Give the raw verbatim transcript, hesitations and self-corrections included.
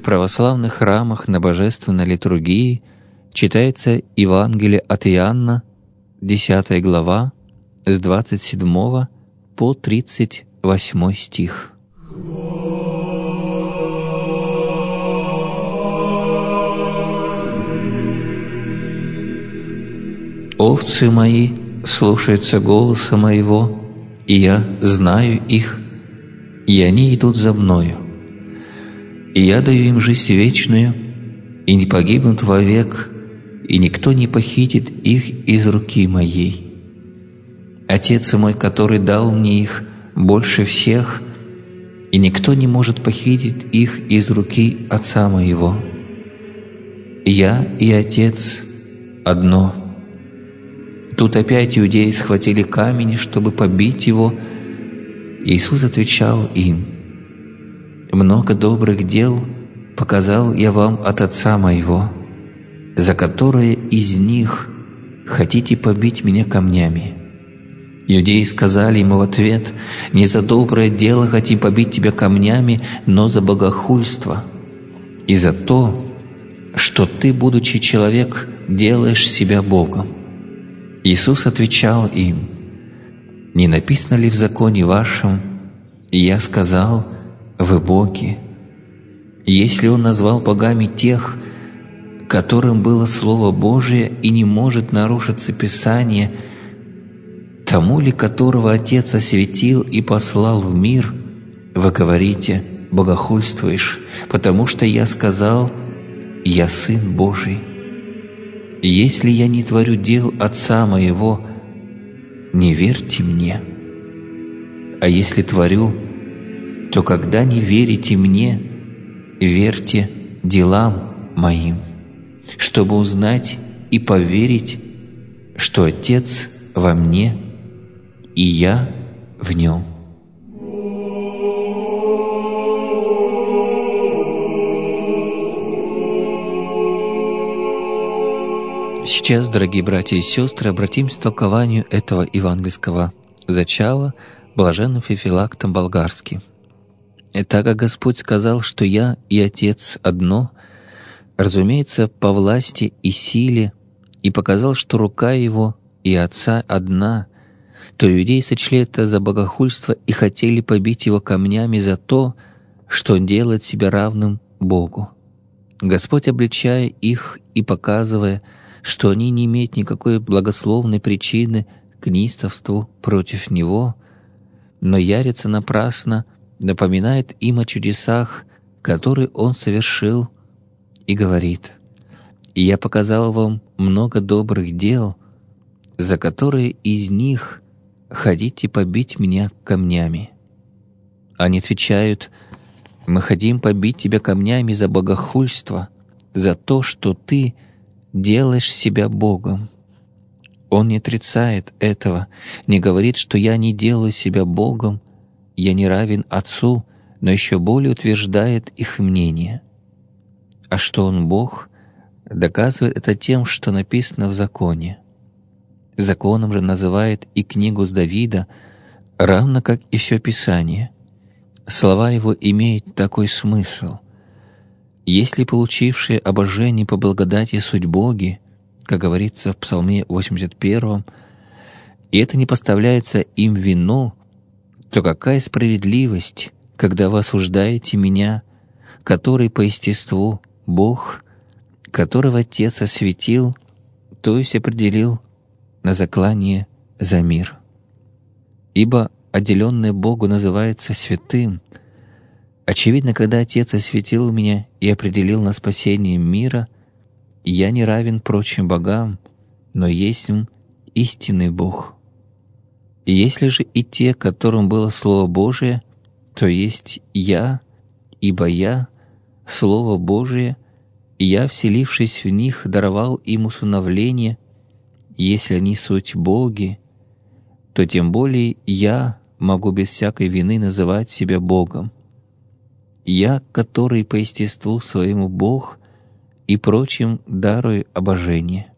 православных храмах на божественной литургии читается Евангелие от Иоанна, десятая глава, с двадцать седьмого по тридцать восьмой стих. «Овцы мои слушаются голоса моего, и я знаю их, и они идут за мною. И я даю им жизнь вечную, и не погибнут вовек, и никто не похитит их из руки моей. Отец мой, который дал мне их больше всех, и никто не может похитить их из руки Отца моего. Я и Отец одно». Тут опять иудеи схватили камень, чтобы побить его. Иисус отвечал им: «Много добрых дел показал я вам от Отца моего, за которые из них хотите побить меня камнями». Иудеи сказали ему в ответ: «Не за доброе дело хотим побить тебя камнями, но за богохульство и за то, что ты, будучи человек, делаешь себя Богом». Иисус отвечал им: «Не написано ли в законе вашем, и я сказал, вы боги? Если Он назвал богами тех, которым было Слово Божие, и не может нарушиться Писание, тому ли, которого Отец осветил и послал в мир, вы говорите: богохульствуешь, потому что я сказал, я Сын Божий. Если я не творю дел Отца моего, не верьте мне. А если творю, то когда не верите мне, верьте делам моим, чтобы узнать и поверить, что Отец во мне, и я в Нем». Сейчас, дорогие братья и сестры, обратимся к толкованию этого евангельского зачала блаженным Феофилактом Болгарским. Так как Господь сказал, что «Я и Отец одно», разумеется, по власти и силе, и показал, что рука Его и Отца одна, то иудеи сочли это за богохульство и хотели побить Его камнями за то, что Он делает себя равным Богу. Господь, обличая их и показывая, что они не имеют никакой благословной причины к неистовству против Него, но ярится напрасно, напоминает им о чудесах, которые Он совершил, и говорит: «И я показал вам много добрых дел, за которые из них хотите побить меня камнями». Они отвечают: «Мы хотим побить тебя камнями за богохульство, за то, что ты делаешь себя Богом». Он не отрицает этого, не говорит, что «я не делаю себя Богом, я не равен Отцу», но еще более утверждает их мнение. А что Он Бог, доказывает это тем, что написано в законе. Законом же называет и книгу с Давида, равно как и все Писание. Слова Его имеют такой смысл: «Если получившие обожение по благодати суть боги», как говорится в Псалме восемьдесят первом, и это не поставляется им в вину, то какая справедливость, когда вы осуждаете меня, который по естеству Бог, которого Отец осветил, то есть определил на заклание за мир. Ибо отделенное Богу называется святым. Очевидно, когда Отец осветил меня и определил на спасение мира, я не равен прочим богам, но есть истинный Бог. И если же и те, которым было Слово Божие, то есть я, ибо я, Слово Божие, и я, вселившись в них, даровал им усыновление, если они суть боги, то тем более я могу без всякой вины называть себя Богом. Я, который по естеству своему Бог, и прочим дарую обожение.